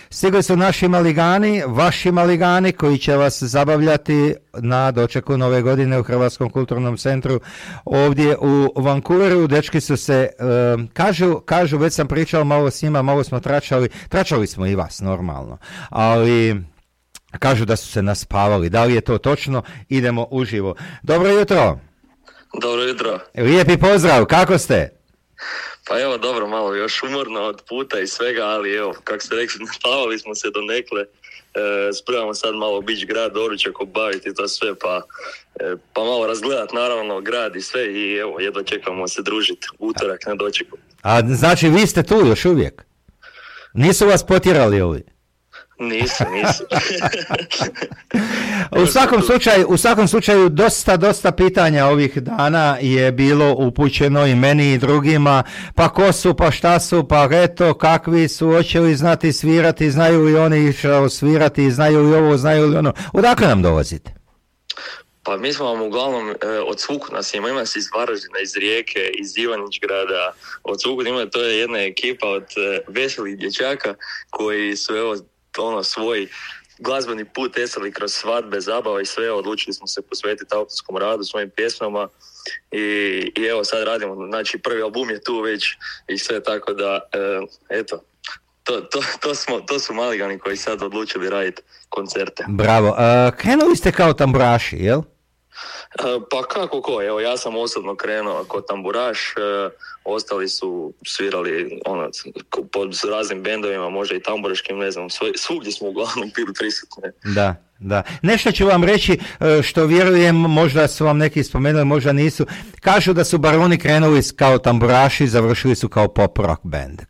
Stigli su naši maligani, vaši maligani koji će vas zabavljati na dočeku Nove godine u Hrvatskom kulturnom centru ovdje u Vancouveru. Dečki su se, kažu, već sam pričao malo s njima, malo smo tračali smo i vas normalno, ali kažu da su se naspavali. Da li je to točno? Idemo uživo. Dobro jutro. Dobro jutro. Lijepi pozdrav, kako ste? Pa evo, dobro, malo još umorno od puta i svega, ali evo, kako ste rekli, naspavali smo se donekle. Spremamo sad malo Beach grad, doručak obaviti to sve, pa malo razgledat naravno grad i sve i evo, jedva čekamo se družiti utorak na dočeku. A znači vi ste tu još uvijek? Nisu vas potjerali ovi? Nisu. U svakom slučaju dosta pitanja ovih dana je bilo upućeno i meni i drugima, pa ko su, pa šta su, pa eto, kakvi su, hoće li znati svirati, znaju li oni išao svirati, znaju li ovo, znaju li ono. Odakle nam dolazite? Pa mi smo vam uglavnom od svuku nas ima nas iz Varaždina, iz Rijeke, iz Ivanić-grada, od svuku ima, to je jedna ekipa od veselih dječaka koji su evo svoj glazbeni put esali kroz svadbe, zabava i sve, odlučili smo se posvetiti autorskom radu, svojim pjesmama i evo sad radimo, znači prvi album je tu već i sve, tako da eto, to su maligani koji sad odlučili raditi koncerte. Bravo, krenuli ste kao tamburaši, jel? Pa kako ko, evo ja sam osobno krenuo kao tamburaš, ostali su svirali pod raznim bendovima, možda i tamburaškim, ne znam, svugdje smo uglavnom bili prisutni. Da. Nešto ću vam reći što vjerujem, možda su vam neki spomenuli, možda nisu. Kažu da su Baroni krenuli kao tamburaši, završili su kao pop rock band.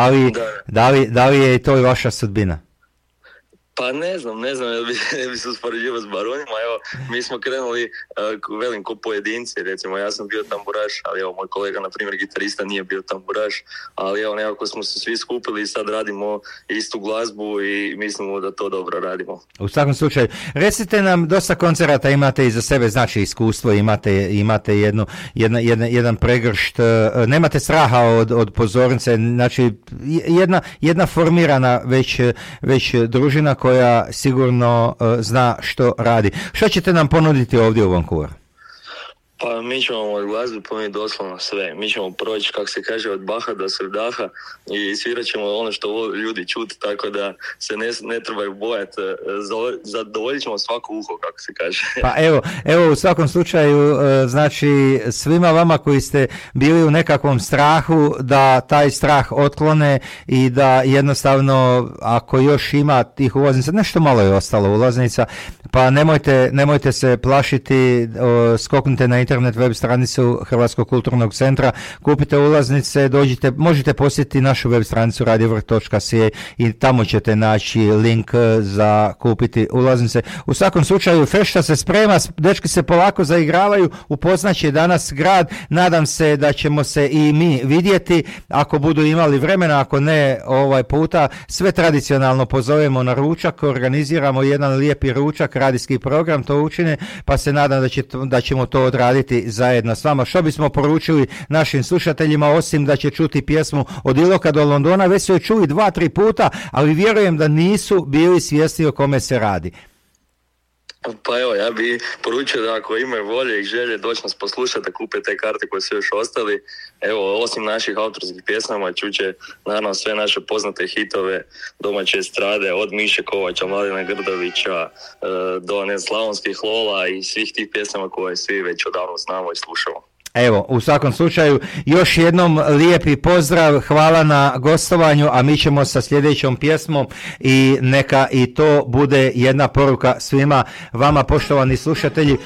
Da li je i to i vaša sudbina? Pa ne znam, ne bi se uspoređivao s Baronima, evo, mi smo krenuli, velim, ko pojedinci, recimo, ja sam bio tamburaš, ali evo, moj kolega, na primjer, gitarista nije bio tamburaš, ali evo, nekako smo se svi skupili i sad radimo istu glazbu i mislimo da to dobro radimo. U svakom slučaju, recite nam, dosta koncerata imate iza sebe, znači iskustvo, imate jedan pregršt, nemate straha od pozornice, znači jedna formirana već družina koja sigurno zna što radi. Što ćete nam ponuditi ovdje u Vancouveru? Pa mi ćemo od glazbe ponuditi doslovno sve. Mi ćemo proći, kako se kaže, od Baha do Srdaha i svirat ćemo ono što vole ljudi čuti, tako da se ne trebaju bojati. Zadovoljit ćemo svako uho, kako se kaže. Pa evo u svakom slučaju, znači svima vama koji ste bili u nekakvom strahu, da taj strah otklone i da jednostavno, ako još ima tih ulaznica, nešto malo je ostalo ulaznica, pa nemojte se plašiti, skoknite na internet web stranicu Hrvatskog kulturnog centra, kupite ulaznice, dođite, možete posjetiti našu web stranicu radiovrh.ca i tamo ćete naći link za kupiti ulaznice. U svakom slučaju fešta se sprema, dečki se polako zaigravaju, upoznaće danas grad, nadam se da ćemo se i mi vidjeti ako budu imali vremena, ako ne ovaj puta, sve tradicionalno pozovemo na ručak, organiziramo jedan lijepi ručak, radijski program to učine, pa se nadam da ćemo to odraditi zajedno s vama. Što bismo poručili našim slušateljima, osim da će čuti pjesmu od Iloka do Londona, već su je čuli 2-3 puta, ali vjerujem da nisu bili svjesni o kome se radi. Pa evo, ja bi poručio da ako imaju volje i želje doći nas poslušati, da kupe te karte koje su još ostali. Evo, osim naših autorskih pjesama, čuće naravno sve naše poznate hitove domaće estrade, od Miše Kovača, Mladena Grdovića, do slavonskih Lola i svih tih pjesama koje svi već odavno znamo i slušamo. Evo, u svakom slučaju, još jednom lijepi pozdrav, hvala na gostovanju, a mi ćemo sa sljedećom pjesmom i neka i to bude jedna poruka svima vama, poštovani slušatelji.